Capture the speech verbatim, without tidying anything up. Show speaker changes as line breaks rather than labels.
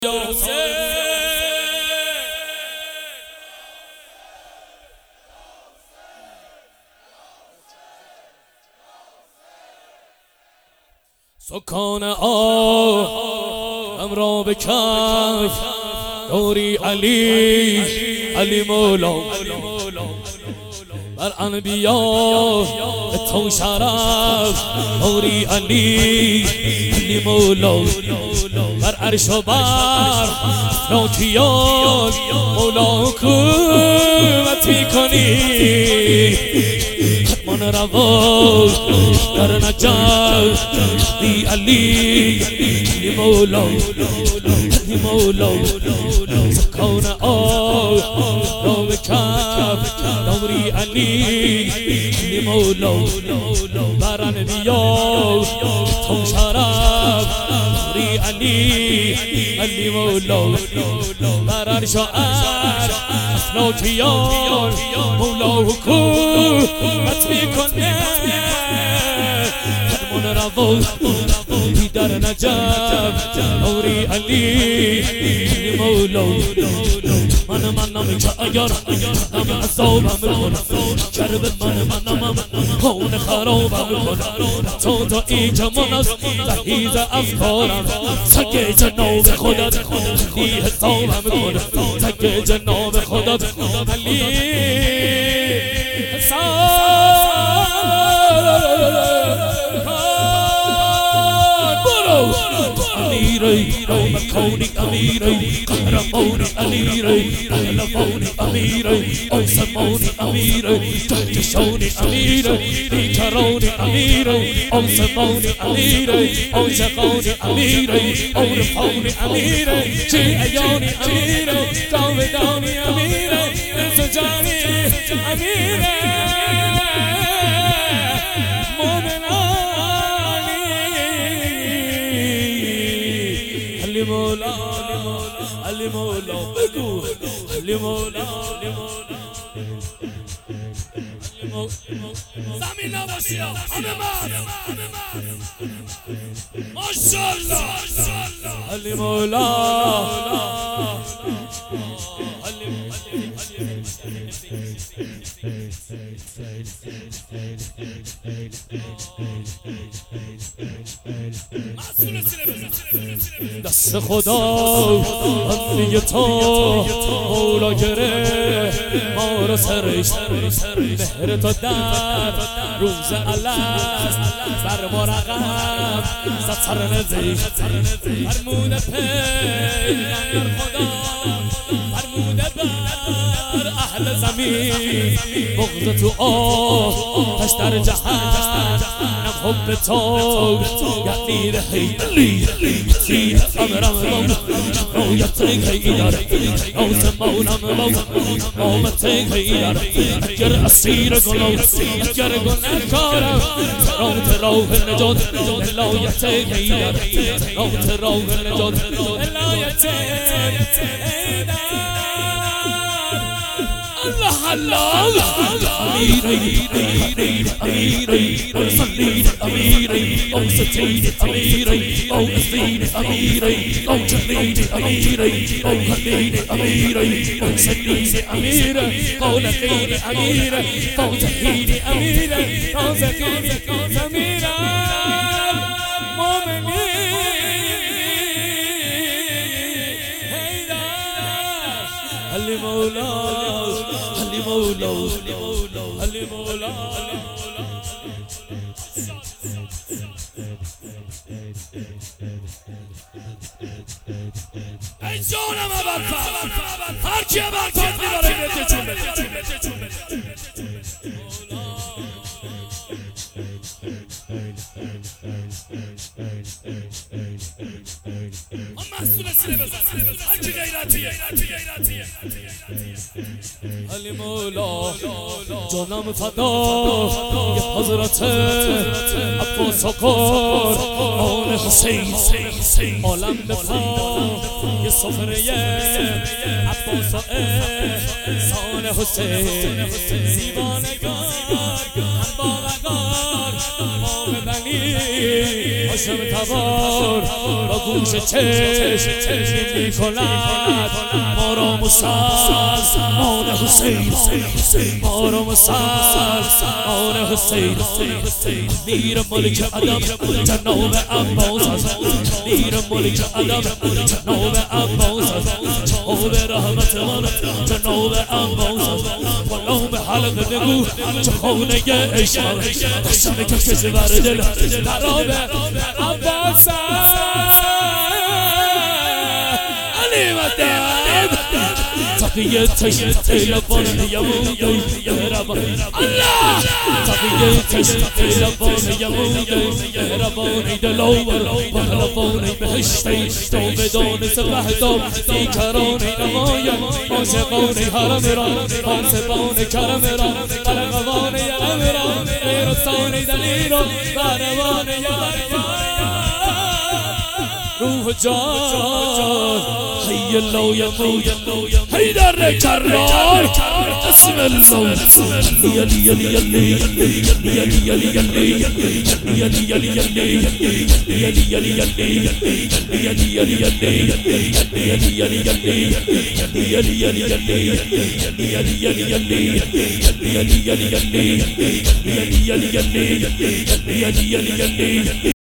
سکان آهم را به کف داری علی علی مولا بر انبیا تو شرف داری علی علی مولا بر عرش و بر افلاکیان مولا حکومت میکنی ختمان روا در نجف علی علی علی مولا علی مولا سکان آه را به کف داری علی علی مولا بر انبیا تو شرف داری علی علی مولا بر عرش و افلاکیان مولا حکومت میکنه ختمان روا در نجف داری علی علی مولا من من نمی که اگر نم عذابم میکنم کربت من من نمم خون خرابم میکنم تو تا این جمان از تحیز افکارم سگ جناب خودت علی حسابم میکنم سگ جناب خودت علی أميري مكوني أميري قهرموني أميري أهلفوني أميري أو سموني أميري تهجشوني أميري بيكروني أميري أو سموني أميري أو شقوني أميري أو رفعوني أميري شيئيوني أميري تعودوني أميري انسجاني أميري علی مولا علی مولا بگو علی مولا زمین نباشی همه مرد ماشاءالله علی مولا دست خدا بندی تو مولا گره ما رو سرش مهر تو در روز الست بر ما رقم زد سر نزیش فرموده پیغمبر خدا فرموده بر اهل زمین بغض تو آتش در جهنم حب تو یعنی رهی علی تیر امرم مولا رویت کی داره روز مولم مولا قامت کی داره اگر اسیر گلو اگر گنه‌کارم روت راه نجات ولایت کی داره روت راه نجات ولایت الله الله أميري أميري أميري أو صليني أميري أو ستيني أميري أو أثيني أميري أو جليني أميري أو هديني أميري أو سنيني أميري أو لقيني أميري أو تحيني أميري أو زكيني أميري علی مولا علی مولا علی مولا ای جانم ابرفر هر کی ابرفر میباره بده جون بده محصول سینه بزن هر کی غیرتیه علی مولا جانم فدا یه حضرت عباس آقا آن حسین عالم بفا یه سفره عباس و احسان حسین زیبانگار هم باوقار امام بنی هاشم تبار با گوش چشم می کند ما را مسلمان حسین ما را مسلمان حسین میر ملک ادب جناب عباس میر ملک ادب جناب عباس جناب رحمت من جناب عباس غلام حلق نگو چه خانه عشق قسم کسی بر دل خراب عباس علی مدد تقیه تشت لبان یمود یهربان الله تقیه تشت لبان یمود یهربان دلوبر و خلفان بهشتی تو بدان سبهدام دیکران نمایم عاشقان حرم را حاسبان کرم را قلقوان یلم را غیرستان دلیر و بروان یلم روح جان حي الله يموت حيدر كرار اسم الله يلي يلي يلي يلي يلي يلي يلي يلي يلي يلي يلي يلي يلي يلي يلي يلي يلي يلي